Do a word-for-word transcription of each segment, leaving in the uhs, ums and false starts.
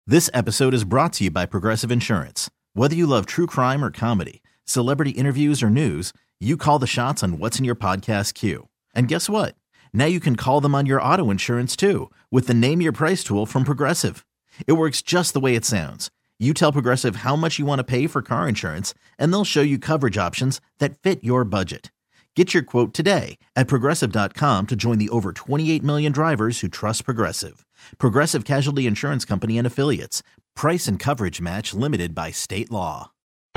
This episode is brought to you by Progressive Insurance. Whether you love true crime or comedy, celebrity interviews or news, you call the shots on what's in your podcast queue. And guess what? Now you can call them on your auto insurance too with the Name Your Price tool from Progressive. It works just the way it sounds. You tell Progressive how much you want to pay for car insurance, and they'll show you coverage options that fit your budget. Get your quote today at Progressive dot com to join the over twenty-eight million drivers who trust Progressive. Progressive Casualty Insurance Company and Affiliates. Price and coverage match limited by state law.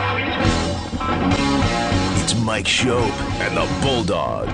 It's Mike Schopp and the Bulldog.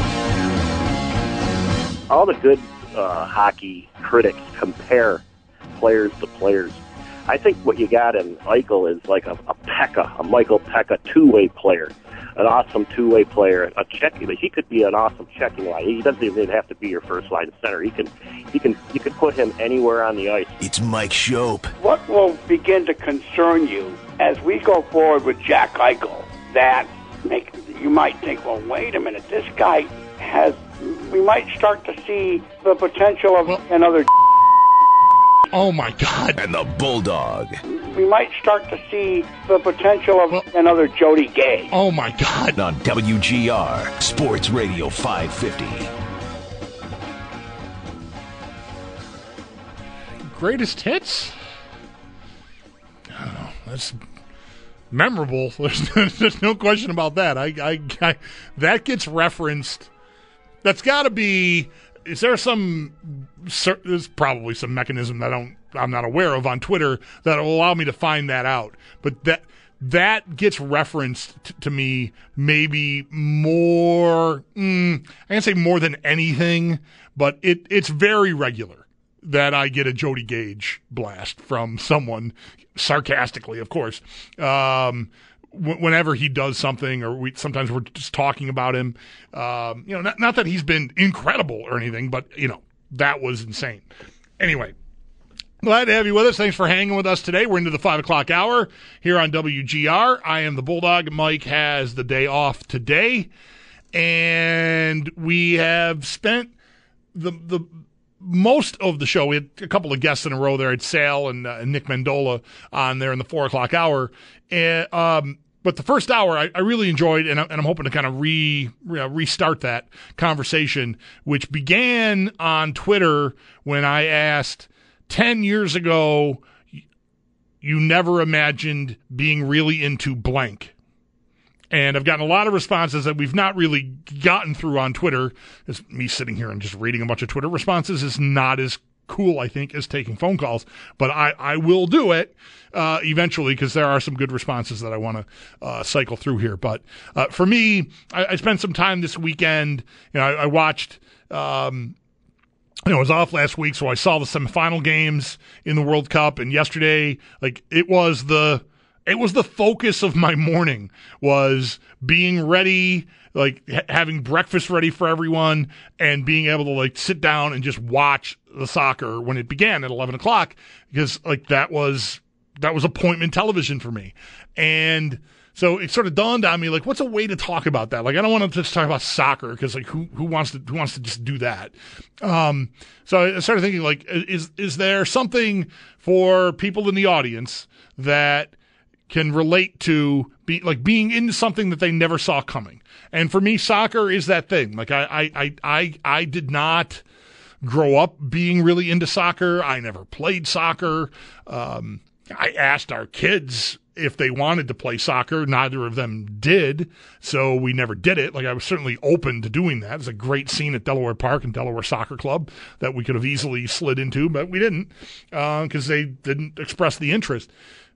All the good uh, hockey critics compare players to players. I think what you got in Eichel is like a, a Pekka, a Michael Pekka two-way player, an awesome two-way player, a checking. He could be an awesome checking line. He doesn't even have to be your first line center. He can, he can, you can put him anywhere on the ice. It's Mike Schopp. What will begin to concern you as we go forward with Jack Eichel? That make you might think, well, wait a minute, this guy has. We might start to see the potential of well, another. Oh, my God. And the Bulldog. We might start to see the potential of well, another Jody Gay. Oh, my God. On W G R, Sports Radio five fifty. Greatest hits? I don't know. That's memorable. There's, there's no question about that. I, I, I that gets referenced. That's got to be... Is there some, there's probably some mechanism that I don't, I'm not aware of on Twitter that will allow me to find that out. But that that gets referenced t- to me maybe more, mm, I can't say more than anything, but it it's very regular that I get a Jody Gage blast from someone, sarcastically, of course, um, whenever he does something, or we sometimes we're just talking about him, um, you know, not, not that he's been incredible or anything, but, you know, that was insane. Anyway, glad to have you with us. Thanks for hanging with us today. We're into the five o'clock hour here on W G R. I am the Bulldog. Mike has the day off today, and we have spent the the most of the show. We had a couple of guests in a row there. I had Sal and, uh, and Nick Mendola on there in the four o'clock hour. And, um, but the first hour I, I really enjoyed, and, I, and I'm hoping to kind of re, re restart that conversation, which began on Twitter when I asked ten years ago, you never imagined being really into blank. And I've gotten a lot of responses that we've not really gotten through on Twitter. It's me sitting here and just reading a bunch of Twitter responses is not as cool, I think, as taking phone calls. But I, I will do it uh, eventually, because there are some good responses that I want to uh, cycle through here. But uh, for me, I, I spent some time this weekend. You know, I, I watched. Um, You know, I was off last week, so I saw the semifinal games in the World Cup. And yesterday, like, it was the. It was the focus of my morning, was being ready, like ha- having breakfast ready for everyone, and being able to like sit down and just watch the soccer when it began at eleven o'clock, because like that was that was appointment television for me. And so it sort of dawned on me, like, what's a way to talk about that? Like, I don't want to just talk about soccer, because like who who wants to who wants to just do that? Um, so I started thinking, like, is is there something for people in the audience that can relate to be like being into something that they never saw coming? And for me, soccer is that thing. Like I, I, I, I, I did not grow up being really into soccer. I never played soccer. Um, I asked our kids if they wanted to play soccer. Neither of them did, so we never did it. Like, I was certainly open to doing that. There's a great scene at Delaware Park and Delaware Soccer Club that we could have easily slid into, but we didn't, because uh, they didn't express the interest.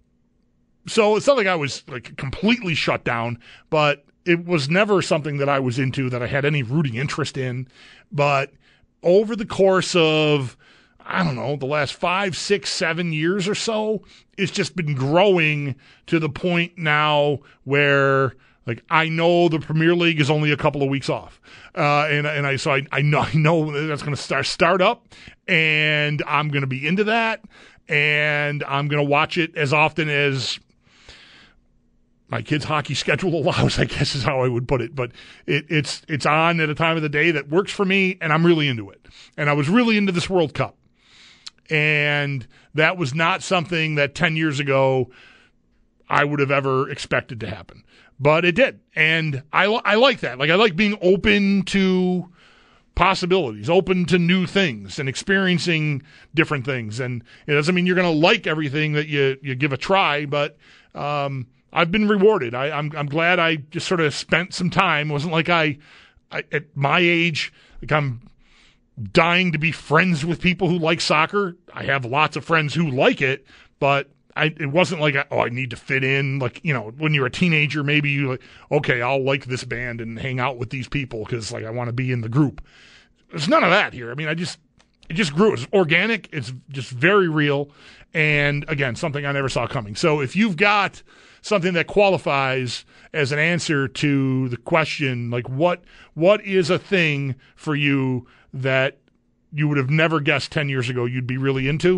So it's not like I was like completely shut down, but it was never something that I was into, that I had any rooting interest in. But over the course of, I don't know, the last five, six, seven years or so, it's just been growing to the point now where, like, I know the Premier League is only a couple of weeks off, uh, and and I so I I know I know that's going to start start up, and I'm going to be into that, and I'm going to watch it as often as my kid's hockey schedule allows, I guess is how I would put it. But it, it's it's on at a time of the day that works for me, and I'm really into it. And I was really into this World Cup. And That was not something that ten years ago I would have ever expected to happen. But it did. And I, I like that. Like, I like being open to possibilities, open to new things and experiencing different things. And it doesn't mean you're going to like everything that you, you give a try, but um, I've been rewarded. I, I'm I'm glad I just sort of spent some time. It wasn't like I, I, at my age, like I'm dying to be friends with people who like soccer. I have lots of friends who like it, but I, it wasn't like, I, oh, I need to fit in. Like, you know, when you're a teenager, maybe you like, okay, I'll like this band and hang out with these people because, like, I want to be in the group. There's none of that here. I mean, I just, it just grew. It's organic. It's just very real. And, again, something I never saw coming. So if you've got something that qualifies as an answer to the question, like, what what is a thing for you that you would have never guessed ten years ago you'd be really into?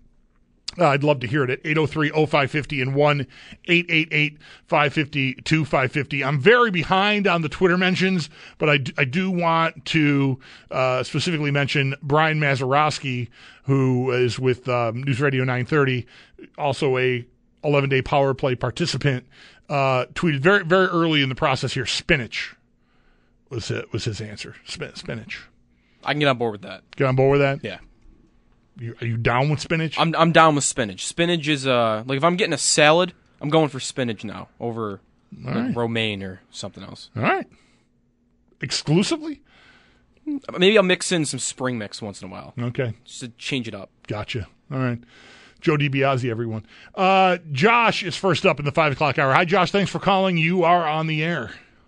Uh, I'd love to hear it at eight oh three oh five five oh and one eight eight eight five five oh two five five oh. I'm very behind on the Twitter mentions, but I, I do want to uh, specifically mention Brian Mazurowski, who is with um, News Radio nine thirty, also a eleven-day power play participant, uh, tweeted very very early in the process here, spinach was it, was his answer. Spin, spinach. I can get on board with that. Get on board with that? Yeah. You, are you down with spinach? I'm I'm down with spinach. Spinach is uh like if I'm getting a salad, I'm going for spinach now over like right. romaine or something else. All right. Exclusively? Maybe I'll mix in some spring mix once in a while. Okay. Just to change it up. Gotcha. All right. Joe DiBiase, everyone. Uh, Josh is first up in the five o'clock hour. Hi, Josh. Thanks for calling. You are on the air.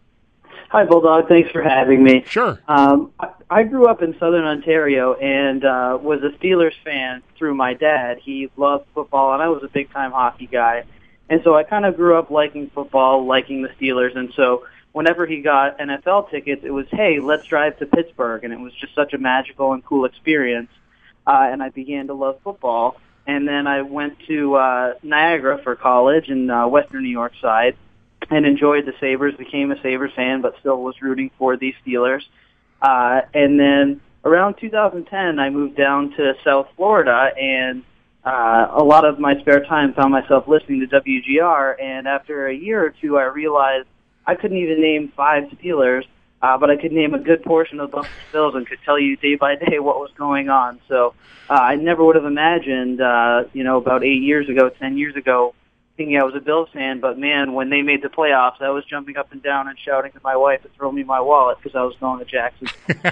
Hi, Bulldog. Thanks for having me. Sure. Um, I, I grew up in Southern Ontario and uh, was a Steelers fan through my dad. He loved football, and I was a big-time hockey guy. And so I kind of grew up liking football, liking the Steelers. And so whenever he got N F L tickets, it was, hey, let's drive to Pittsburgh. And it was just such a magical and cool experience. Uh, and I began to love football. And then I went to uh, Niagara for college in uh, Western New York side and enjoyed the Sabres, became a Sabres fan, but still was rooting for the Steelers. Uh, and then around two thousand ten, I moved down to South Florida, and uh, a lot of my spare time found myself listening to W G R, and after a year or two, I realized I couldn't even name five Steelers, uh, but I could name a good portion of the Buffalo Bills and could tell you day by day what was going on. So uh, I never would have imagined, uh, you know, about eight years ago, ten years ago, thinking I was a Bills fan, but man, when they made the playoffs, I was jumping up and down and shouting to my wife to throw me my wallet because I was going to Jackson.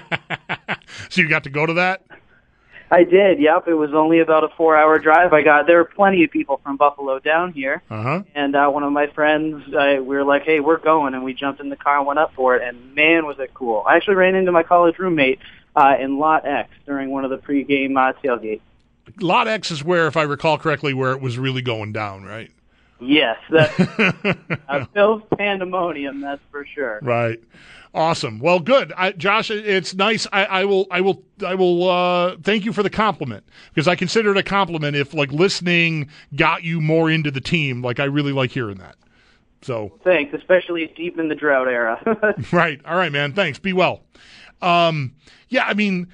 So you got to go to that? I did, yep. It was only about a four-hour drive. I got there were plenty of people from Buffalo down here, uh-huh. and uh, one of my friends, I, we were like, hey, we're going, and we jumped in the car and went up for it, and man, was it cool. I actually ran into my college roommate uh, in Lot X during one of the pregame uh, tailgates. Lot X is where, if I recall correctly, where it was really going down, right? Yes, that's uh, Bill's pandemonium, that's for sure. Right. Awesome. Well, good. I, Josh, it's nice. I, I will, I will, I will, uh, thank you for the compliment, because I consider it a compliment if, like, listening got you more into the team. Like, I really like hearing that. So thanks, especially deep in the drought era. Right. All right, man. Thanks. Be well. Um, yeah, I mean,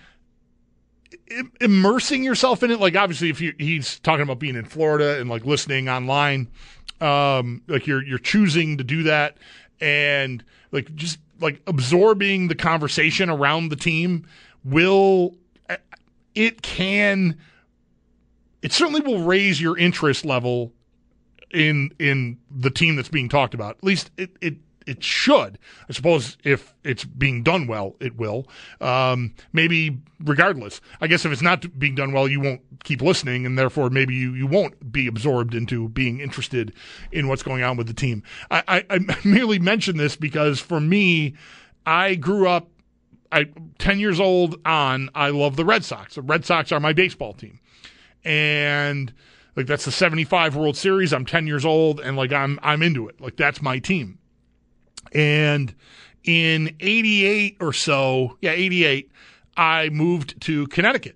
immersing yourself in it, like, obviously if you, he's talking about being in Florida and, like, listening online, um, like you're, you're choosing to do that and, like, just like absorbing the conversation around the team will, it can, it certainly will raise your interest level in, in the team that's being talked about. At least it, it, It should. I suppose if it's being done well, it will. Um, maybe regardless. I guess if it's not being done well, you won't keep listening, and therefore maybe you, you won't be absorbed into being interested in what's going on with the team. I, I, I merely mention this because for me, I grew up, I ten years old on, I love the Red Sox. The Red Sox are my baseball team. And like that's the seventy-five World Series. I'm ten years old, and like I'm I'm into it. Like that's my team. And in eighty-eight or so, yeah, eighty-eight, I moved to Connecticut.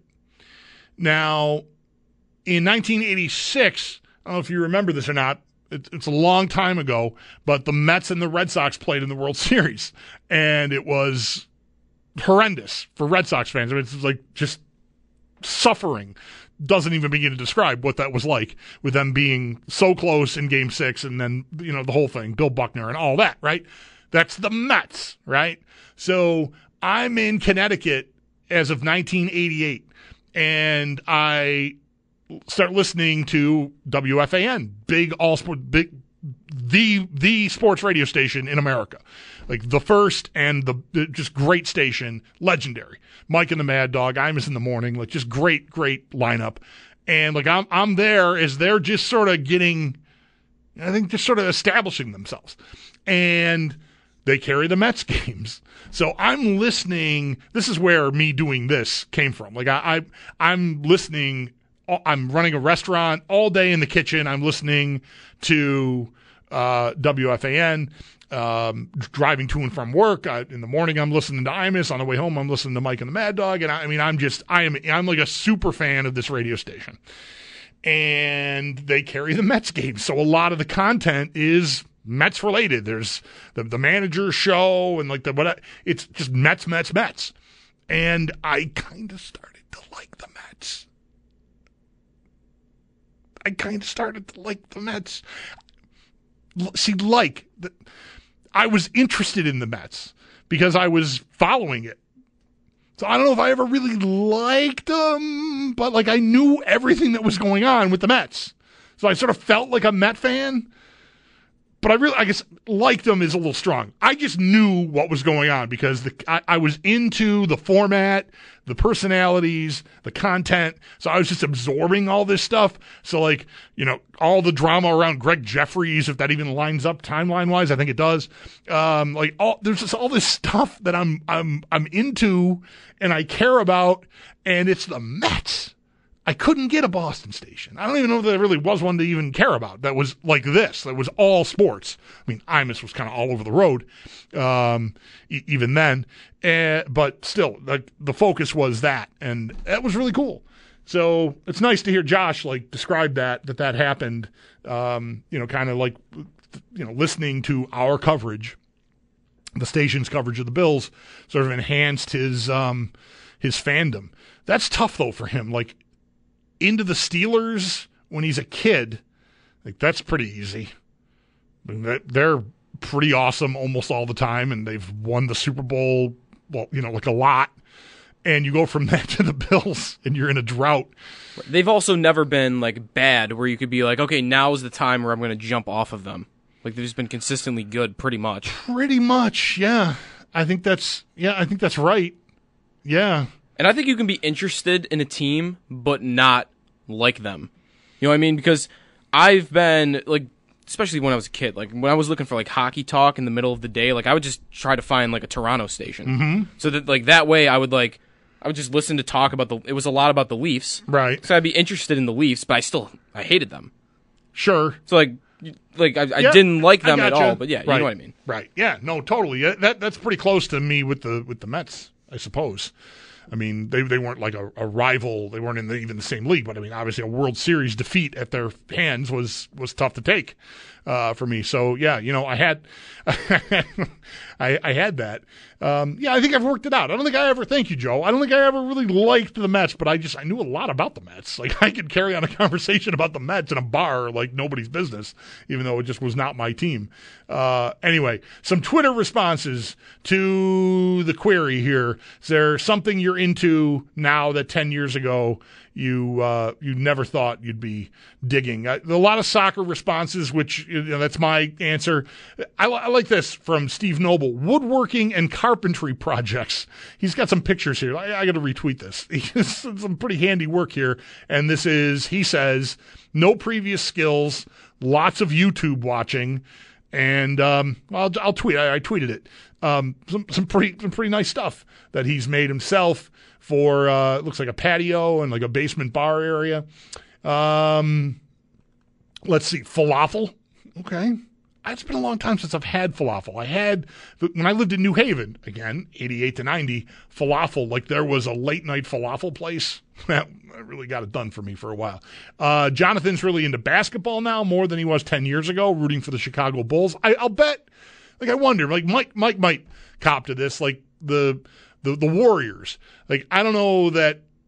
Now, in nineteen eighty-six, I don't know if you remember this or not, it, it's a long time ago, but the Mets and the Red Sox played in the World Series, and it was horrendous for Red Sox fans. I mean, it's like just suffering doesn't even begin to describe what that was like with them being so close in game six and then, you know, the whole thing, Bill Buckner and all that, right? That's the Mets, right? So I'm in Connecticut as of nineteen eighty-eight, and I start listening to W F A N, big all sport, big, the, the sports radio station in America. Like the first and the, the just great station, legendary. Mike and the Mad Dog, Imus in the morning, like just great, great lineup. And like I'm I'm there as they're just sort of getting, I think just sort of establishing themselves. And they carry the Mets games. So I'm listening. This is where me doing this came from. Like I, I I'm listening. I'm running a restaurant all day in the kitchen. I'm listening to uh, W F A N. Um, driving to and from work I, in the morning, I'm listening to Imus. On the way home, I'm listening to Mike and the Mad Dog. And I, I mean, I'm just, I am, I'm like a super fan of this radio station. And they carry the Mets games, so a lot of the content is Mets related. There's the the manager's show and like the what, it's just Mets, Mets, Mets. And I kind of started to like the Mets. I kind of started to like the Mets. See, like the. I was interested in the Mets because I was following it. So I don't know if I ever really liked them, but like I knew everything that was going on with the Mets. So I sort of felt like a Met fan, but I really, I guess liked them is a little strong. I just knew what was going on because the, I, I was into the format, the personalities, the content. So I was just absorbing all this stuff. So like, you know, all the drama around Greg Jeffries, if that even lines up timeline wise, I think it does. Um, like all, there's just all this stuff that I'm, I'm, I'm into and I care about, and it's the Mets. I couldn't get a Boston station. I don't even know if there really was one to even care about that was like this, that was all sports. I mean, Imus was kind of all over the road, um, e- even then. Uh, but still, like the focus was that, and that was really cool. So it's nice to hear Josh like describe that, that that happened, um, you know, kind of like, you know, listening to our coverage, the station's coverage of the Bills sort of enhanced his, um, his fandom. That's tough though for him. Like, into the Steelers when he's a kid, like that's pretty easy. I mean, they're pretty awesome almost all the time, and they've won the Super Bowl, well, you know, like a lot. And you go from that to the Bills, and you're in a drought. They've also never been like bad, where you could be like, okay, now's the time where I'm going to jump off of them. Like they've just been consistently good, pretty much. Pretty much, yeah. I think that's yeah. I think that's right. Yeah. And I think you can be interested in a team, but not like them. You know what I mean? Because I've been, like, especially when I was a kid, like, when I was looking for, like, hockey talk in the middle of the day, like, I would just try to find, like, a Toronto station. Mm-hmm. So that, like, that way I would, like, I would just listen to talk about the, it was a lot about the Leafs. Right. So I'd be interested in the Leafs, but I still, I hated them. Sure. So, like, like I, I yeah, didn't like them gotcha. at all, but yeah, right. You know what I mean. Right. Yeah, no, totally. That That's pretty close to me with the with the Mets, I suppose. I mean, they they weren't like a, a rival. They weren't in the, even the same league. But I mean, obviously, a World Series defeat at their hands was was tough to take uh, for me. So yeah, you know, I had I, I had that. Um, yeah, I think I've worked it out. I don't think I ever. Thank you, Joe. I don't think I ever really liked the Mets, but I just I knew a lot about the Mets. Like I could carry on a conversation about the Mets in a bar like nobody's business, even though it just was not my team. Uh, anyway, some Twitter responses to the query here. Is there something you're into now that ten years ago you uh, you never thought you'd be digging? Uh, a lot of soccer responses, which you know, that's my answer. I, I like this from Steve Noble: woodworking and carpentry projects. He's got some pictures here. I, I got to retweet this. He's some pretty handy work here. And this is, he says, no previous skills, lots of YouTube watching, and um, I'll, I'll tweet. I, I tweeted it. Um, some some pretty some pretty nice stuff that he's made himself for uh, looks like a patio and like a basement bar area. Um, let's see, falafel. Okay, it's been a long time since I've had falafel. I had when I lived in New Haven again, eighty-eight to ninety. Falafel, like there was a late night falafel place that really got it done for me for a while. Uh, Jonathan's really into basketball now more than he was ten years ago, rooting for the Chicago Bulls. I, I'll bet. Like I wonder, like Mike, Mike might cop to this, like the, the the Warriors. Like I don't know that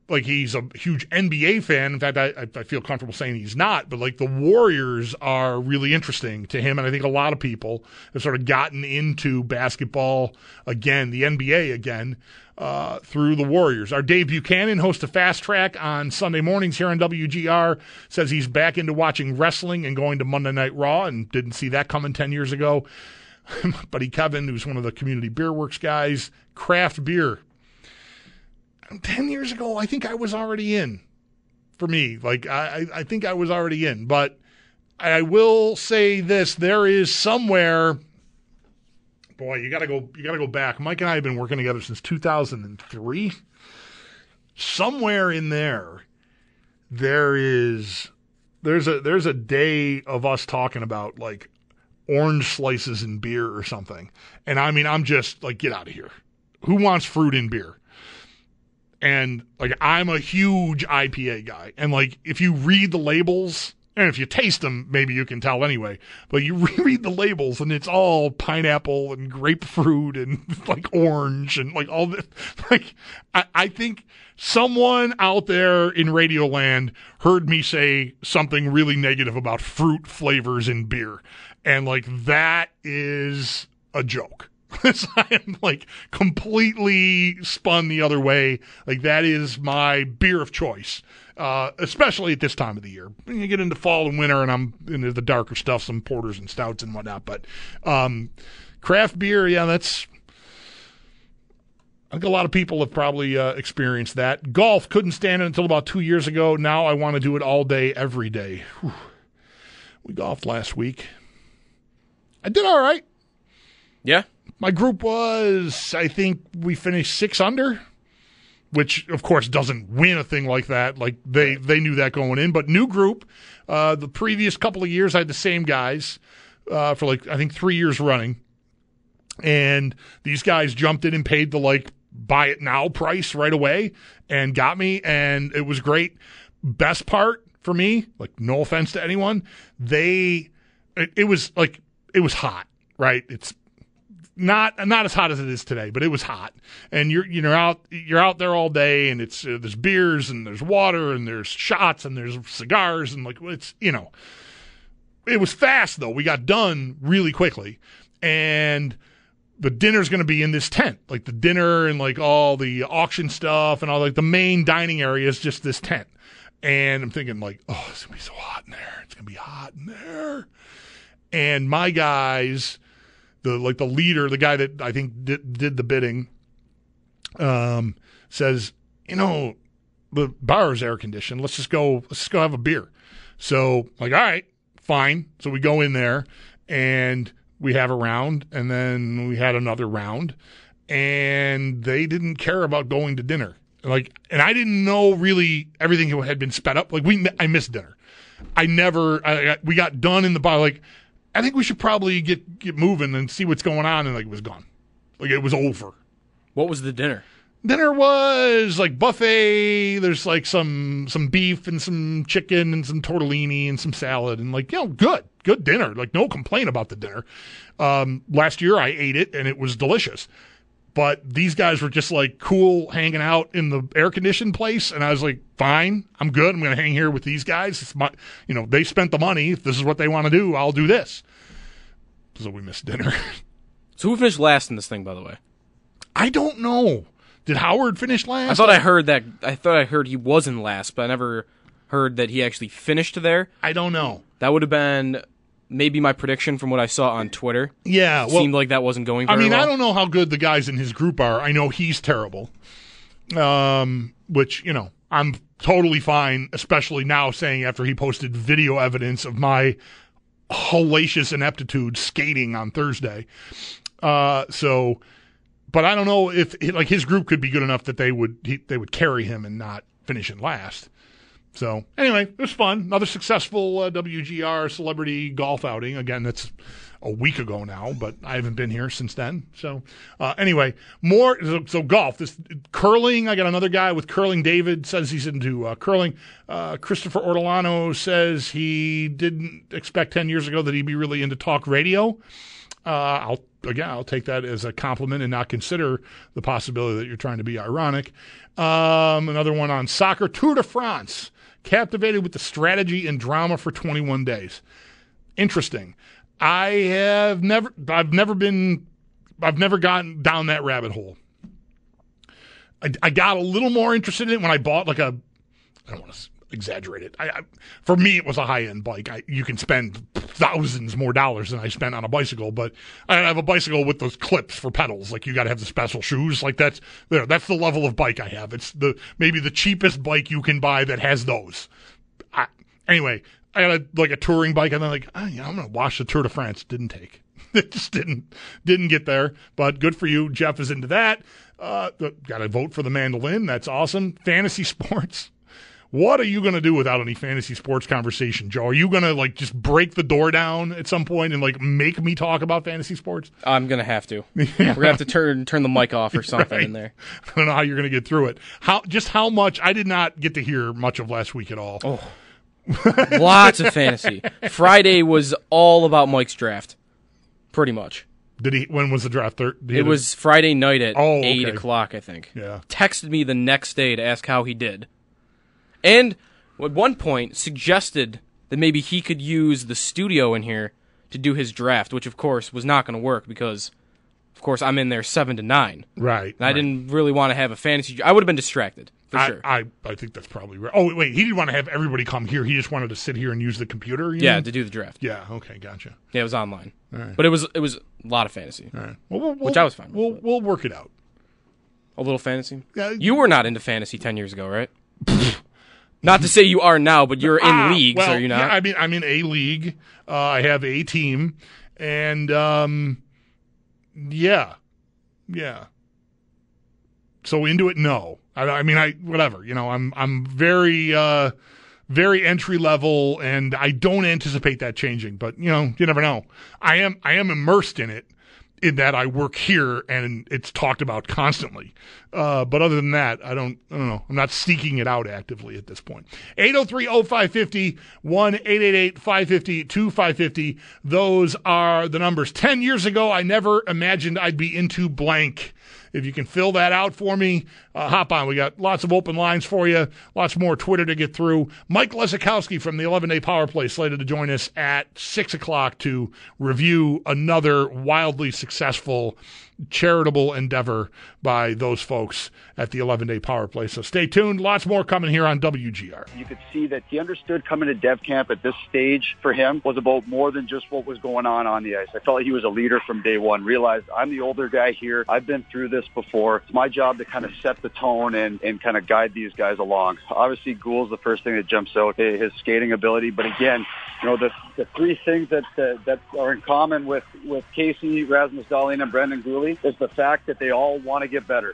like he's a huge N B A fan. In fact, I, I feel comfortable saying he's not, but like the Warriors are really interesting to him. And I think a lot of people have sort of gotten into basketball again, the N B A again, uh, through the Warriors. Our Dave Buchanan, host of Fast Track on Sunday mornings here on W G R, says he's back into watching wrestling and going to Monday Night Raw and didn't see that coming ten years ago. Buddy Kevin, who's one of the Community Beer Works guys, craft beer. Ten years ago, I think I was already in. For me, like I, I think I was already in. But I will say this: there is somewhere. Boy, you gotta go. You gotta go back. Mike and I have been working together since two thousand three. Somewhere in there, there is there's a there's a day of us talking about like orange slices in beer or something. And I mean, I'm just like, get out of here. Who wants fruit in beer? And like, I'm a huge I P A guy. And like, if you read the labels, and if you taste them, maybe you can tell anyway, but you read the labels and it's all pineapple and grapefruit and like orange and like all this. Like, I, I think someone out there in Radio Land heard me say something really negative about fruit flavors in beer. And like, that is a joke. I am like completely spun the other way. Like, that is my beer of choice, uh, especially at this time of the year. When you get into fall and winter and I'm into the darker stuff, some porters and stouts and whatnot. But um, craft beer, yeah, that's. I think a lot of people have probably uh, experienced that. Golf, couldn't stand it until about two years ago. Now I want to do it all day, every day. Whew. We golfed last week. I did all right. Yeah. My group was, I think we finished six under, which, of course, doesn't win a thing like that. Like, they, they knew that going in. But new group, uh, the previous couple of years, I had the same guys uh, for, like, I think three years running. And these guys jumped in and paid the, like, buy it now price right away and got me. And it was great. Best part for me, like, no offense to anyone, they, it, it was, like, it was hot, right? It's not not as hot as it is today, but it was hot. And you're you know out you're out there all day, and it's uh, there's beers and there's water and there's shots and there's cigars and like it's you know it was fast though. We got done really quickly, and the dinner's going to be in this tent. Like the dinner and like all the auction stuff and all like the main dining area is just this tent. And I'm thinking like, oh, it's gonna be so hot in there. It's gonna be hot in there. And my guys, the like the leader, the guy that I think did, did the bidding, um, says, you know, the bar is air conditioned. Let's just go. Let's just go have a beer. So like, all right, fine. So we go in there and we have a round, and then we had another round, and they didn't care about going to dinner. Like, and I didn't know really everything had been sped up. Like we, I missed dinner. I never. I, we got done in the bar. Like, I think we should probably get get moving and see what's going on. And like, it was gone. Like, it was over. What was the dinner? Dinner was like buffet. There's like some some beef and some chicken and some tortellini and some salad and like, you know, good, good dinner. Like, no complaint about the dinner. Um, last year I ate it and it was delicious. But these guys were just like cool hanging out in the air conditioned place, and I was like, fine, I'm good. I'm going to hang here with these guys. It's my, you know, they spent the money. If this is what they want to do, I'll do this. So we missed dinner. So who finished last in this thing, by the way? I don't know. Did Howard finish last? I thought I heard that. I thought I heard he wasn't last, but I never heard that he actually finished there. I don't know. That would have been maybe my prediction from what I saw on Twitter. Yeah, well, seemed like that wasn't going very I mean, well. I don't know how good the guys in his group are. I know he's terrible. Um, which, you know, I'm totally fine, especially now saying after he posted video evidence of my hellacious ineptitude skating on Thursday. Uh, so, but I don't know if like his group could be good enough that they would he, they would carry him and not finish in last. So anyway, it was fun. Another successful uh, W G R celebrity golf outing. Again, that's a week ago now, but I haven't been here since then. So uh, anyway, more so, so golf. This curling. I got another guy with curling. David says he's into uh, curling. Uh, Christopher Ortolano says he didn't expect ten years ago that he'd be really into talk radio. Uh, I'll again, I'll take that as a compliment and not consider the possibility that you're trying to be ironic. Um, another one on soccer. Tour de France. Captivated with the strategy and drama for twenty-one days. Interesting. I have never, I've never been, I've never gotten down that rabbit hole. I, I got a little more interested in it when I bought like a, I don't want to exaggerate it. I, I, for me, it was a high-end bike. I, you can spend thousands more dollars than I spent on a bicycle, but I have a bicycle with those clips for pedals. Like you got to have the special shoes. Like that's there. That's the level of bike I have. It's the maybe the cheapest bike you can buy that has those. I, anyway, I got a, like a touring bike, and then like oh, yeah, I'm gonna watch the Tour de France. Didn't take. It just didn't didn't get there. But good for you. Jeff is into that. Uh, got to vote for the mandolin. That's awesome. Fantasy sports. What are you going to do without any fantasy sports conversation, Joe? Are you going to like just break the door down at some point and like make me talk about fantasy sports? I'm going to have to. Yeah. We're going to have to turn turn the mic off or something right. in there. I don't know how you're going to get through it. How just how much? I did not get to hear much of last week at all. Oh, lots of fantasy. Friday was all about Mike's draft, pretty much. Did he? When was the draft? Thir- it was a, Friday night at oh, eight okay. o'clock, I think. Yeah. Texted me the next day to ask how he did. And at one point suggested that maybe he could use the studio in here to do his draft, which of course was not going to work because, of course, I'm in there seven to nine. Right. And I right. didn't really want to have a fantasy. I would have been distracted for I, sure. I, I think that's probably right. Oh wait, he didn't want to have everybody come here. He just wanted to sit here and use the computer. You yeah, know? to do the draft. Yeah. Okay. Gotcha. Yeah, it was online, All right. but it was it was a lot of fantasy, All right. Well, we'll, which I was fine with. We'll we'll work it out. A little fantasy. Yeah. You were not into fantasy ten years ago, right? Not to say you are now, but you're in ah, leagues, well, are you not? Yeah, I mean, I'm in a league. Uh, I have a team, and um, yeah, yeah. So into it, no. I, I mean, I whatever. You know, I'm I'm very uh, very entry level, and I don't anticipate that changing. But you know, you never know. I am I am immersed in it. In that I work here and it's talked about constantly. Uh, but other than that, I don't, I don't know. I'm not seeking it out actively at this point. eight oh three oh five five oh, one eight eight eight five five oh two five five oh. Those are the numbers. Ten years ago, I never imagined I'd be into blank. If you can fill that out for me, uh, hop on. We got lots of open lines for you, lots more Twitter to get through. Mike Lesakowski from the eleven-day Power Play slated to join us at six o'clock to review another wildly successful charitable endeavor by those folks at the eleven-day Power Play. So stay tuned. Lots more coming here on W G R. You could see that he understood coming to Dev Camp at this stage for him was about more than just what was going on on the ice. I felt like he was a leader from day one, realized I'm the older guy here. I've been through this before. It's my job to kind of set the tone and, and kind of guide these guys along. Obviously, Gould's the first thing that jumps out, his skating ability. But again, you know, the, the three things that uh, that are in common with, with Casey, Rasmus Dahlin, and Brendan Gooley is the fact that they all want to get better.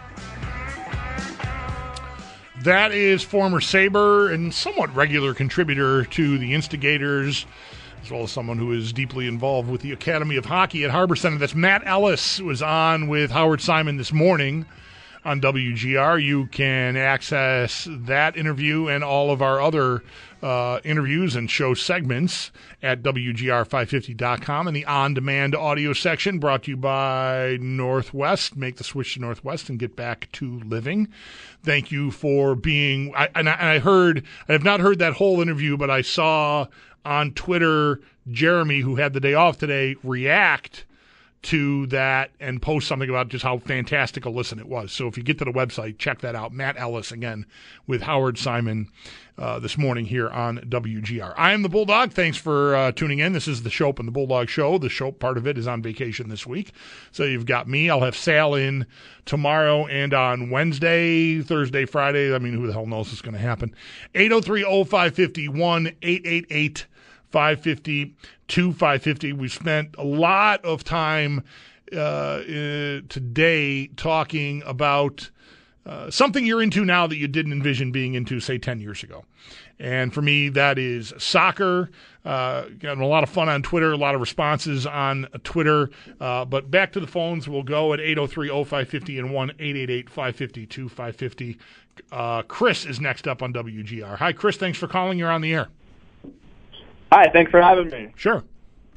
That is former Sabre and somewhat regular contributor to the Instigators, as well as someone who is deeply involved with the Academy of Hockey at Harbor Center. That's Matt Ellis, who was on with Howard Simon this morning on W G R. You can access that interview and all of our other uh, interviews and show segments at W G R five fifty dot com in the on-demand audio section, brought to you by Northwest. Make the switch to Northwest and get back to living. Thank you for being I, and, I, and I heard, I have not heard that whole interview, but I saw on Twitter Jeremy, who had the day off today, react to that and post something about just how fantastic a listen it was. So if you get to the website, check that out. Matt Ellis, again, with Howard Simon uh, this morning here on W G R. I am the Bulldog. Thanks for uh, tuning in. This is the Shope and the Bulldog Show. The Shope part of it is on vacation this week. So you've got me. I'll have Sal in tomorrow and on Wednesday, Thursday, Friday. I mean, who the hell knows what's going to happen. eight oh three oh five five oh, one eight eight eight five five oh two five five oh. We spent a lot of time uh, uh, today talking about uh, something you're into now that you didn't envision being into, say, ten years ago. And for me, that is soccer. Uh, got a lot of fun on Twitter, a lot of responses on Twitter. Uh, but back to the phones, we'll go at eight oh three oh five five oh and one eight eight eight five five oh two five five oh. Uh, Chris is next up on W G R. Hi, Chris. Thanks for calling. You're on the air. Hi, thanks for having me. Sure.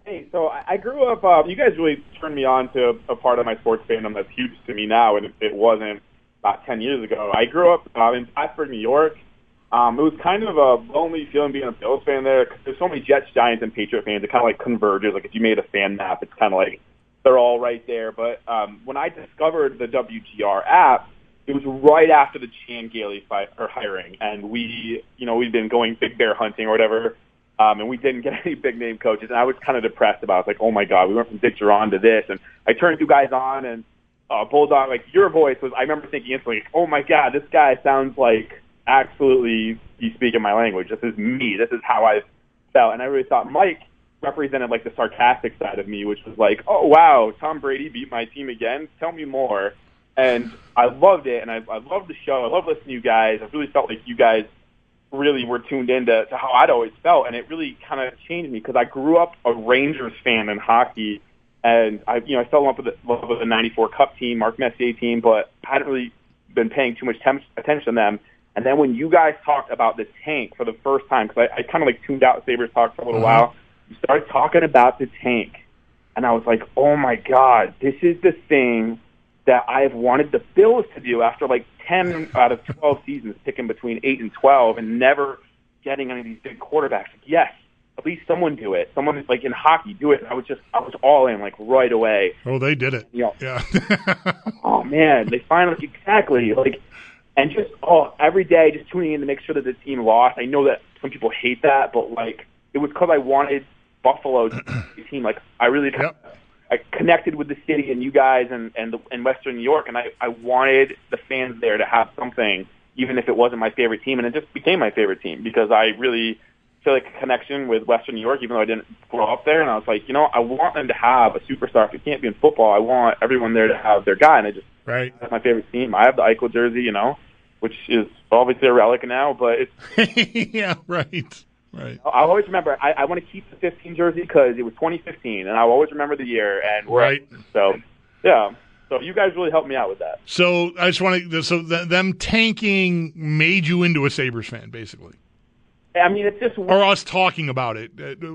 Hey, so I I grew up, uh, you guys really turned me on to a part of my sports fandom that's huge to me now, and it, it wasn't about ten years ago. I grew up uh, in Plattsburgh, New York. Um, it was kind of a lonely feeling being a Bills fan there, because there's so many Jets, Giants, and Patriot fans. It kind of like converges. Like if you made a fan map, it's kind of like they're all right there. But um, when I discovered the W G R app, it was right after the Chan Gailey fi- or hiring, and we, you know, we'd been going big bear hunting or whatever. Um, and we didn't get any big-name coaches, and I was kind of depressed about it. I was like, oh, my God, we went from Dick Duran to this. And I turned you guys on, and uh, Bulldog, like, your voice was, I remember thinking instantly, oh, my God, this guy sounds like absolutely he's speaking my language. This is me. This is how I felt. And I really thought Mike represented, like, the sarcastic side of me, which was like, oh, wow, Tom Brady beat my team again. Tell me more. And I loved it, and I, I loved the show. I love listening to you guys. I really felt like you guys really were tuned into to how I'd always felt, and it really kind of changed me because I grew up a Rangers fan in hockey, and I, you know, I fell in love with the, love with the ninety-four Cup team, Mark Messier team, but I hadn't really been paying too much tem- attention to them. And then when you guys talked about the tank for the first time, because I, I kind of like tuned out Sabres talk for a little mm-hmm. while, you started talking about the tank, and I was like, oh my God, this is the thing that I've wanted the Bills to do after like ten out of twelve seasons, picking between eight and twelve, and never getting any of these big quarterbacks. Like, yes, at least someone do it. Someone like in hockey do it. And I was just, I was all in like right away. Oh, they did it. You know, yeah. Oh man, they finally exactly like, and just oh every day just tuning in to make sure that the team lost. I know that some people hate that, but like it was because I wanted Buffalo to be a team. Like I really. Yep. I connected with the city and you guys and and, the, and Western New York, and I, I wanted the fans there to have something, even if it wasn't my favorite team, and it just became my favorite team because I really feel like a connection with Western New York, even though I didn't grow up there. And I was like, you know, I want them to have a superstar. If it can't be in football, I want everyone there to have their guy, and I just right. That's my favorite team. I have the Eichel jersey, you know, which is obviously a relic now, but it's yeah, right. Right. I always remember. I, I want to keep the fifteen jersey because it was twenty fifteen, and I always remember the year. And we're right. So, yeah. So you guys really helped me out with that. So I just want to. So th- them tanking made you into a Sabres fan, basically. I mean, it's just or us talking about it,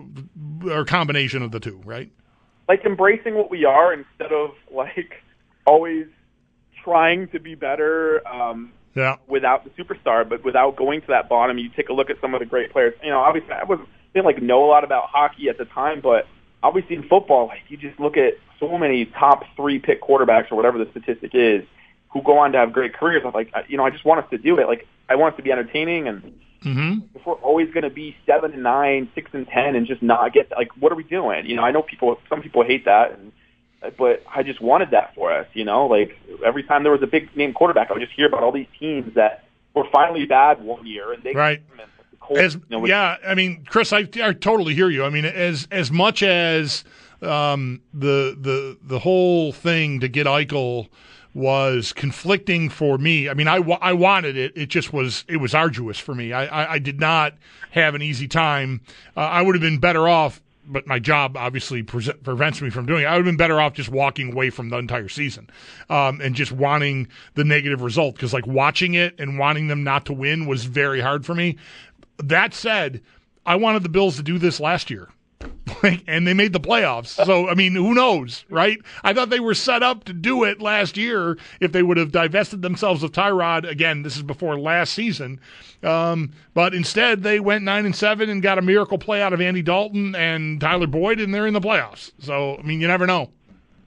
uh, or a combination of the two, right? Like embracing what we are instead of like always trying to be better. Um, Yeah. Without the superstar, but without going to that bottom, you take a look at some of the great players. You know, obviously, I wasn't didn't like know a lot about hockey at the time, but obviously in football, like you just look at so many top three pick quarterbacks or whatever the statistic is, who go on to have great careers. I'm like, you know, I just want us to do it. Like, I want us to be entertaining, and mm-hmm. if we're always going to be seven and nine, six and ten, and just not get like, what are we doing? You know, I know people, some people hate that, and but I just wanted that for us, you know? Like, every time there was a big-name quarterback, I would just hear about all these teams that were finally bad one year. And they right. The Colts, as, you know, with, yeah, I mean, Chris, I, I totally hear you. I mean, as as much as um, the the the whole thing to get Eichel was conflicting for me. I mean, I, I wanted it. It just was it was arduous for me. I, I, I did not have an easy time. Uh, I would have been better off, but my job obviously pre- prevents me from doing it. I would have been better off just walking away from the entire season um, and just wanting the negative result because, like, watching it and wanting them not to win was very hard for me. That said, I wanted the Bills to do this last year. And they made the playoffs. So, I mean, who knows, right? I thought they were set up to do it last year if they would have divested themselves of Tyrod. Again, this is before last season. Um, but instead, they went nine and seven and got a miracle play out of Andy Dalton and Tyler Boyd, and they're in the playoffs. So, I mean, you never know.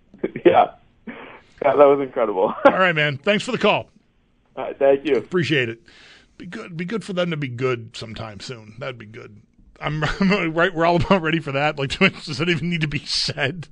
Yeah. yeah that was incredible. All right, man. Thanks for the call. All right, thank you. Appreciate it. Be good. Be good for them to be good sometime soon. That'd be good. I'm, I'm right. We're all about ready for that. Like, does it even need to be said?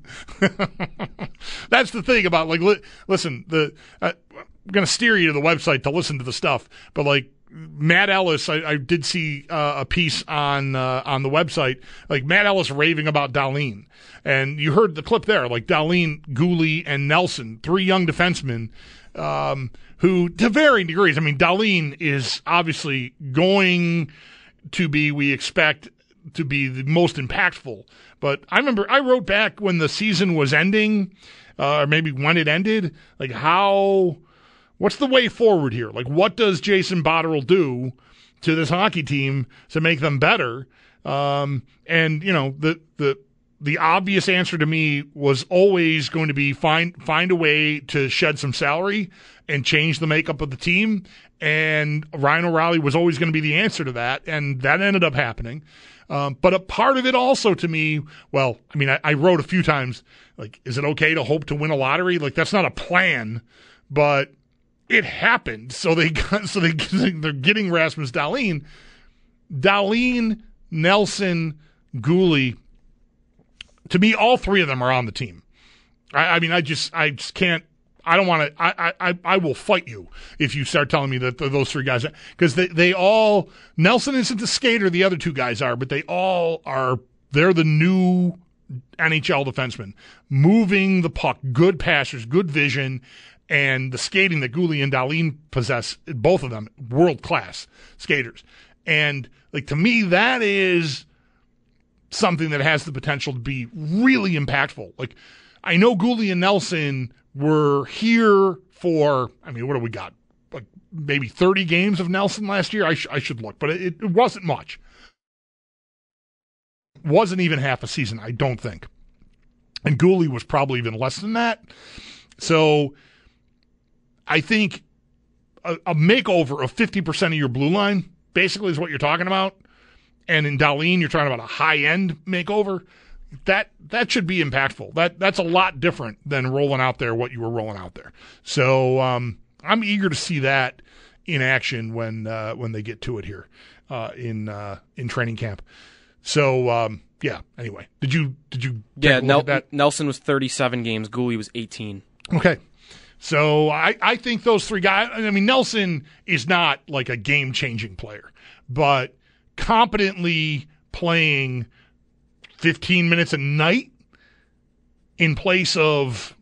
That's the thing about like. Li- listen, the uh, I'm gonna steer you to the website to listen to the stuff, but like Matt Ellis, I, I did see uh, a piece on uh, on the website, like Matt Ellis raving about Dahlin, and you heard the clip there, like Dahlin, Gooley, and Nelson, three young defensemen. Um, who, to varying degrees, I mean, Dahlin is obviously going to be, we expect, to be the most impactful. But I remember I wrote back when the season was ending, uh, or maybe when it ended, like how, what's the way forward here? Like, what does Jason Botterill do to this hockey team to make them better? Um, and, you know, the, the, the obvious answer to me was always going to be find find a way to shed some salary and change the makeup of the team. And Ryan O'Reilly was always going to be the answer to that, and that ended up happening. Um, but a part of it also to me, well, I mean, I, I wrote a few times, like, is it okay to hope to win a lottery? Like, that's not a plan, but it happened. So they got, so they they're getting Rasmus Dahlin, Dahlin, Nelson, Guhle. To me, all three of them are on the team. I, I mean, I just I just can't. I don't want to. I, I I will fight you if you start telling me that those three guys, because they they all Nelson isn't the skater the other two guys are, but they all are. They're the new N H L defensemen, moving the puck, good passers, good vision, and the skating that Guhle and Dahlin possess. Both of them world class skaters, and like to me that is something that has the potential to be really impactful. Like I know Guhle and Nelson were here for, I mean, what do we got? Like maybe thirty games of Nelson last year? I, sh- I should look, but it, it wasn't much. Wasn't even half a season, I don't think. And Guhle was probably even less than that. So I think a, a makeover of fifty percent of your blue line basically is what you're talking about. And in Dahlin, you're talking about a high-end makeover. That that should be impactful. That that's a lot different than rolling out there what you were rolling out there. So um, I'm eager to see that in action when uh, when they get to it here uh, in uh, in training camp. So um, yeah. Anyway, did you did you yeah? Nel- that? Nelson was thirty-seven games. Guhle was eighteen. Okay. So I, I think those three guys. I mean, Nelson is not like a game changing player, but competently playing fifteen minutes a night in place of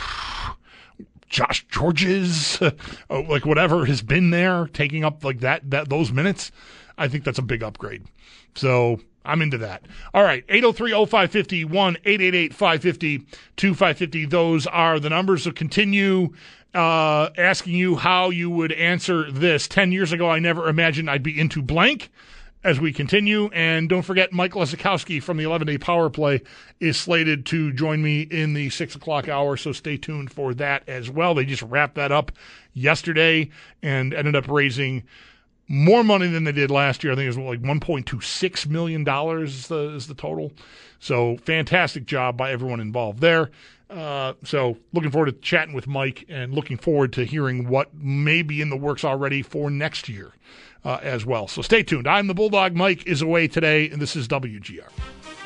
Josh Georges, uh, like whatever has been there, taking up like that, that those minutes, I think that's a big upgrade. So I'm into that. All right, eight oh three oh five five oh, one eight eight eight five five oh two five five oh. Those are the numbers. So continue uh, asking you how you would answer this. Ten years ago, I never imagined I'd be into blank. As we continue, and don't forget, Mike Lezakowski from the eleven-day Power Play is slated to join me in the six o'clock hour, so stay tuned for that as well. They just wrapped that up yesterday and ended up raising more money than they did last year. I think it was like one point two six million dollars is the, is the total. So fantastic job by everyone involved there. Uh, so looking forward to chatting with Mike and looking forward to hearing what may be in the works already for next year. Uh, as well. So stay tuned. I'm the Bulldog. Mike is away today, and this is W G R.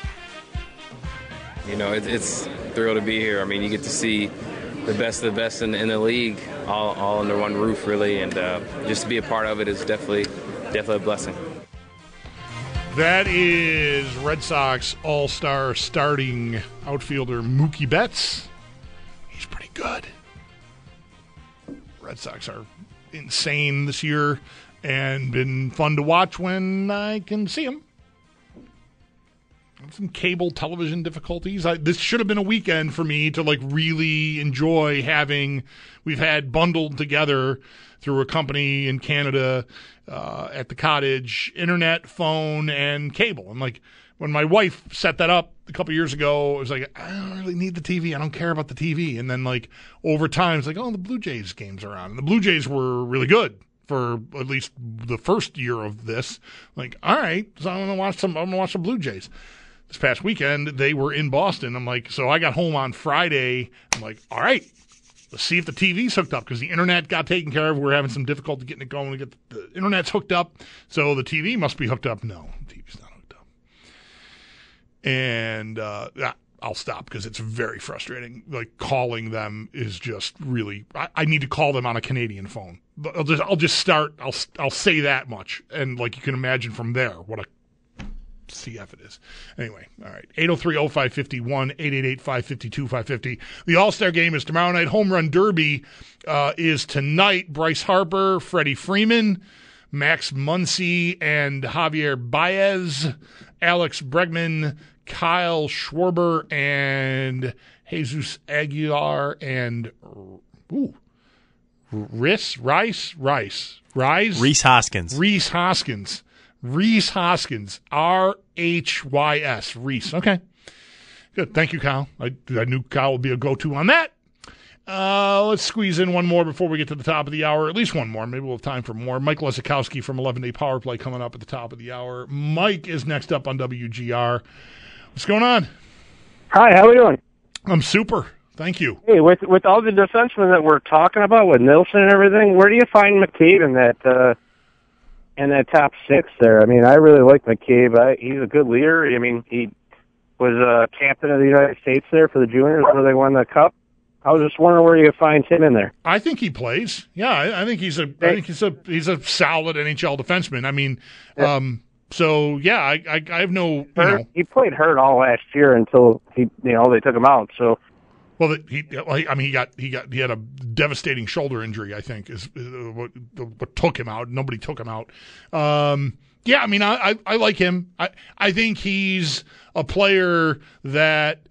You know, it, it's thrilled to be here. I mean, you get to see the best of the best in, in the league all, all under one roof, really, and uh, just to be a part of it is definitely, definitely a blessing. That is Red Sox all-star starting outfielder Mookie Betts. He's pretty good. Red Sox are insane this year. And been fun to watch when I can see them. Some cable television difficulties. I, this should have been a weekend for me to like really enjoy having. We've had bundled together through a company in Canada uh, at the cottage, internet, phone, and cable. And like when my wife set that up a couple years ago, it was like, I don't really need the T V. I don't care about the T V. And then like over time, it's like, oh, the Blue Jays games are on. And the Blue Jays were really good for at least the first year of this. Like, all right, so I'm gonna watch some. I'm gonna watch the Blue Jays. This past weekend, they were in Boston. I'm like, so I got home on Friday. I'm like, all right, let's see if the T V's hooked up because the internet got taken care of. We're having some difficulty getting it going. We get the, the internet's hooked up, so the T V must be hooked up. No, the T V's not hooked up. And uh, I'll stop because it's very frustrating. Like calling them is just really. I, I need to call them on a Canadian phone. I'll just I'll just start. I'll I'll say that much, and like you can imagine from there what a C F it is. Anyway, all right. eight oh three oh five five oh, one eight eight eight five five two five five oh. The All-Star Game is tomorrow night. Home Run Derby uh, is tonight. Bryce Harper, Freddie Freeman, Max Muncy, and Javier Baez, Alex Bregman, Kyle Schwarber, and Jesus Aguilar, and ooh. Rice, Rice, Rice, Rice, Rhys Hoskins, Rhys Hoskins, Rhys Hoskins, R H Y S, Rhys. Okay, Good. Thank you, Kyle. I, I knew Kyle would be a go-to on that. Uh, let's squeeze in one more before we get to the top of the hour. At least one more. Maybe we'll have time for more. Mike Lezakowski from eleven Day Power Play coming up at the top of the hour. Mike is next up on W G R. What's going on? Hi, how are we doing? I'm super. Thank you. Hey, with with all the defensemen that we're talking about, with Nilsson and everything, where do you find McCabe in that uh, in that top six there? I mean, I really like McCabe. I, he's a good leader. I mean, he was uh, captain of the United States there for the juniors where they won the cup. I was just wondering where you find him in there. I think he plays. Yeah, I, I think he's a. I think he's a. He's a solid N H L defenseman. I mean, yeah. um, so yeah, I, I, I have no. You hurt, know, he played hurt all last year until he, you know, they took him out. So, well, he. Well, he I mean, he got. He got. He had a devastating shoulder injury. I think is, is what, what took him out. Nobody took him out. Um, yeah, I mean, I, I, I like him. I, I think he's a player that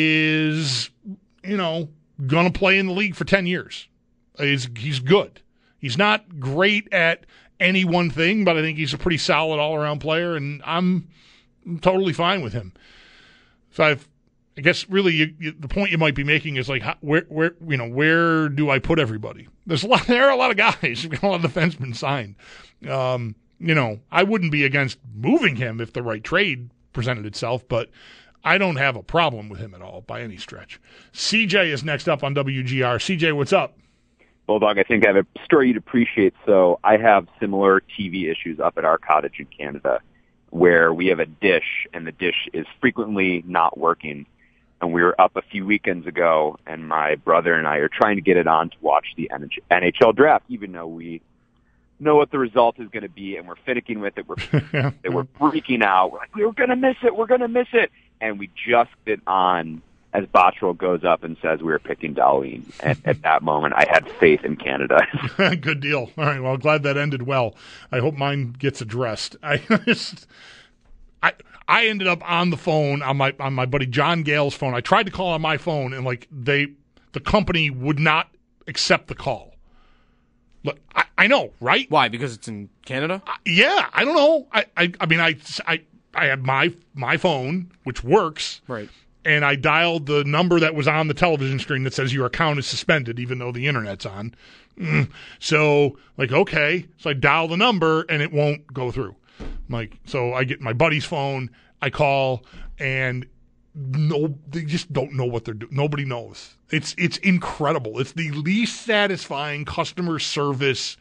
is, you know, going to play in the league for ten years. He's, he's good. He's not great at any one thing, but I think he's a pretty solid all-around player, and I'm, I'm totally fine with him. So I've, I guess really you, you, the point you might be making is like, how, where, where, you know, where do I put everybody? There's a lot. There are a lot of guys. We've got a lot of defensemen signed. Um, you know, I wouldn't be against moving him if the right trade presented itself, but I don't have a problem with him at all by any stretch. C J is next up on W G R. C J, what's up? Bulldog, I think I have a story you'd appreciate. So I have similar T V issues up at our cottage in Canada where we have a dish, and the dish is frequently not working. And we were up a few weekends ago, and my brother and I are trying to get it on to watch the N H L draft, even though we know what the result is going to be, and we're finicking with it. We're, we're freaking out. We're like, we're going to miss it. We're going to miss it. And we just get on as Bottrell goes up and says we were picking Darlene. And at that moment, I had faith in Canada. Good deal. All right. Well, glad that ended well. I hope mine gets addressed. I just, I, I ended up on the phone on my on my buddy John Gale's phone. I tried to call on my phone, and like they, the company would not accept the call. Look, I, I know, right? Why? Because it's in Canada? Uh, yeah, I don't know. I, I, I mean, I, I, I had my my phone, which works, right? And I dialed the number that was on the television screen that says your account is suspended, even though the internet's on. Mm. So, like, okay, so I dial the number and it won't go through. I'm like, so I get my buddy's phone, I call, and no, they just don't know what they're doing. Nobody knows. It's it's incredible. It's the least satisfying customer service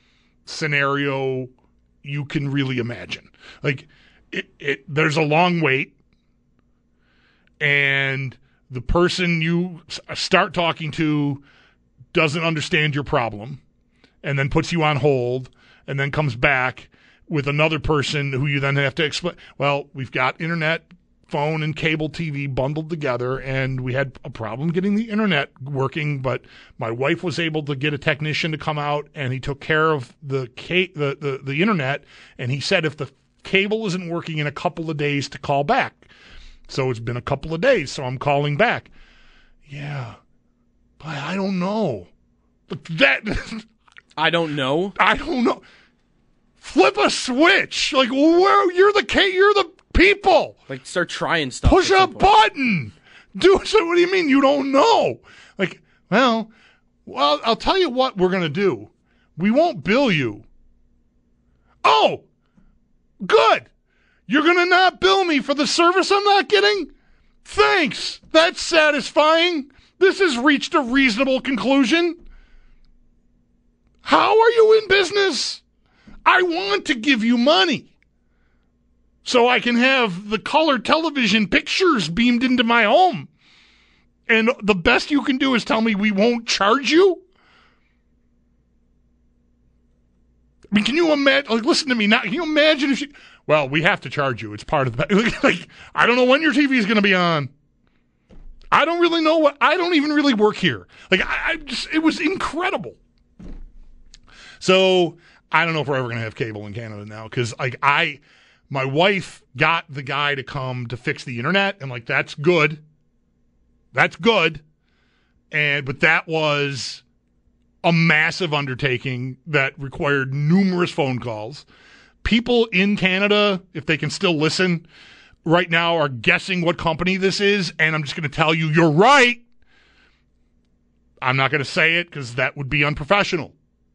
scenario you can really imagine. Like, it, it there's a long wait, and the person you start talking to doesn't understand your problem, and then puts you on hold, and then comes back with another person who you then have to explain. Well, we've got internet, phone, and cable T V bundled together, and we had a problem getting the internet working, but my wife was able to get a technician to come out, and he took care of the ca- the, the, the internet, and he said if the cable isn't working in a couple of days to call back. So it's been a couple of days, so I'm calling back. Yeah, but I don't know. But that I don't know. I don't know. Flip a switch. Like, where you're the you're the people. Like, start trying stuff. Push a button. Do so. What do you mean you don't know? Like, well, well, I'll tell you what we're gonna do. We won't bill you. Oh, good. You're gonna not bill me for the service I'm not getting? Thanks. That's satisfying. This has reached a reasonable conclusion. How are you in business? I want to give you money so I can have the color television pictures beamed into my home. And the best you can do is tell me we won't charge you? I mean, can you imagine? Like, listen to me now. Can you imagine if you... Well, we have to charge you. It's part of the... Like, I don't know when your T V is going to be on. I don't really know what... I don't even really work here. Like, I, I just... It was incredible. So... I don't know if we're ever going to have cable in Canada now because, like, I, my wife got the guy to come to fix the internet, and like that's good, that's good, and but that was a massive undertaking that required numerous phone calls. People in Canada, if they can still listen, right now are guessing what company this is, and I'm just going to tell you, you're right. I'm not going to say it because that would be unprofessional.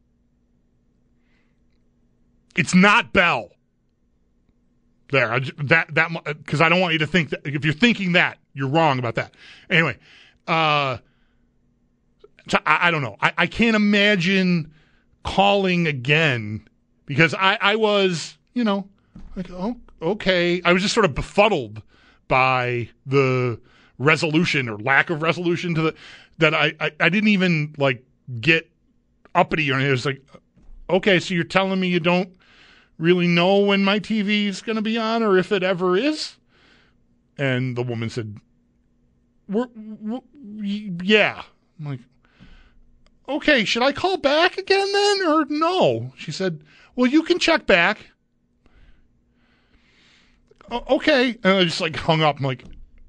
It's not Bell. There, I, that that because I don't want you to think that if you're thinking that, you're wrong about that. Anyway, uh, so I, I don't know. I, I can't imagine calling again because I, I was, you know, like, oh, okay. I was just sort of befuddled by the resolution or lack of resolution to the that I, I, I didn't even like get uppity or anything. It was like, okay, so you're telling me you don't really know when my T V is going to be on or if it ever is? And the woman said, we're, we're, yeah. I'm like, okay, should I call back again then or no? She said, well, you can check back. O- okay. And I just like hung up. I'm like,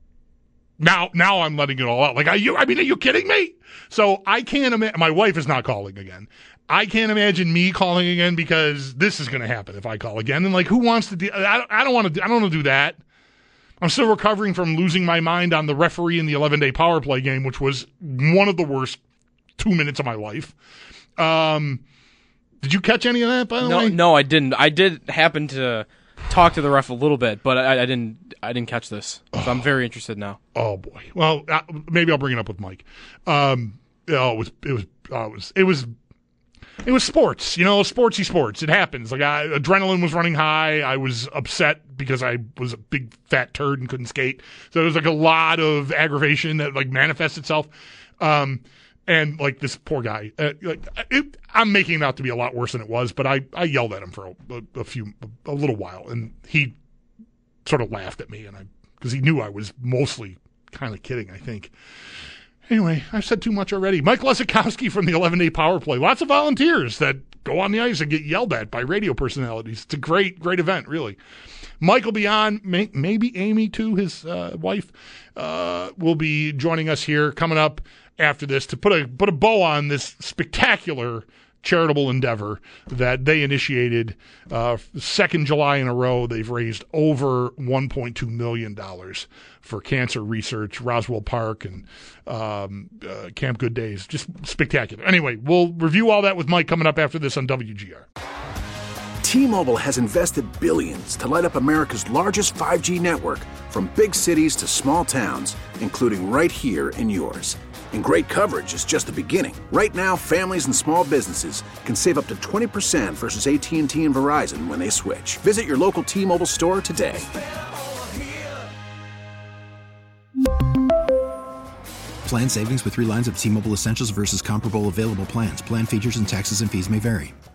now, now I'm letting it all out. Like, are you, I mean, are you kidding me? So I can't imagine, my wife is not calling again. I can't imagine me calling again because this is going to happen if I call again. And like, who wants to do? I don't, I don't want to. I don't want to do that. I'm still recovering from losing my mind on the referee in the eleven-day power play game, which was one of the worst two minutes of my life. Um, did you catch any of that? By the no, way, no, I didn't. I did happen to talk to the ref a little bit, but I, I didn't. I didn't catch this. So I'm very interested now. Oh boy. Well, uh, maybe I'll bring it up with Mike. Um, oh, it was. It was. Uh, it was. It was. It was sports, you know, sportsy sports. It happens. Like, I, adrenaline was running high. I was upset because I was a big fat turd and couldn't skate. So there was like a lot of aggravation that like manifests itself. Um, and like this poor guy, uh, like it, I'm making it out to be a lot worse than it was. But I, I yelled at him for a, a, a few, a, a little while, and he sort of laughed at me, and I because he knew I was mostly kind of kidding, I think. Anyway, I've said too much already. Mike Lesikowski from the eleven-day power play. Lots of volunteers that go on the ice and get yelled at by radio personalities. It's a great, great event, really. Mike will be on. May, maybe Amy, too, his uh, wife, uh, will be joining us here coming up after this to put a put a bow on this spectacular charitable endeavor that they initiated. Uh, second July in a row, they've raised over one point two million dollars for cancer research, Roswell Park and um, uh, Camp Good Days. Just spectacular. Anyway, we'll review all that with Mike coming up after this on W G R. T-Mobile has invested billions to light up America's largest five G network, from big cities to small towns, including right here in yours. And great coverage is just the beginning. Right now, families and small businesses can save up to twenty percent versus A T and T and Verizon when they switch. Visit your local T-Mobile store today. Plan savings with three lines of T-Mobile Essentials versus comparable available plans. Plan features and taxes and fees may vary.